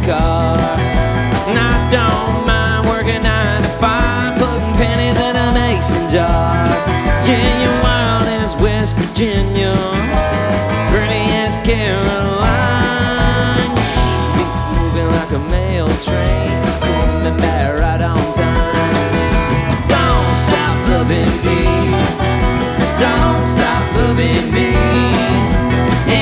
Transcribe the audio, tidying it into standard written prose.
car. And I don't mind working 9 to 5, putting pennies in a mason jar. Yeah, you're wild as West Virginia, pretty as Caroline, moving like a mail train.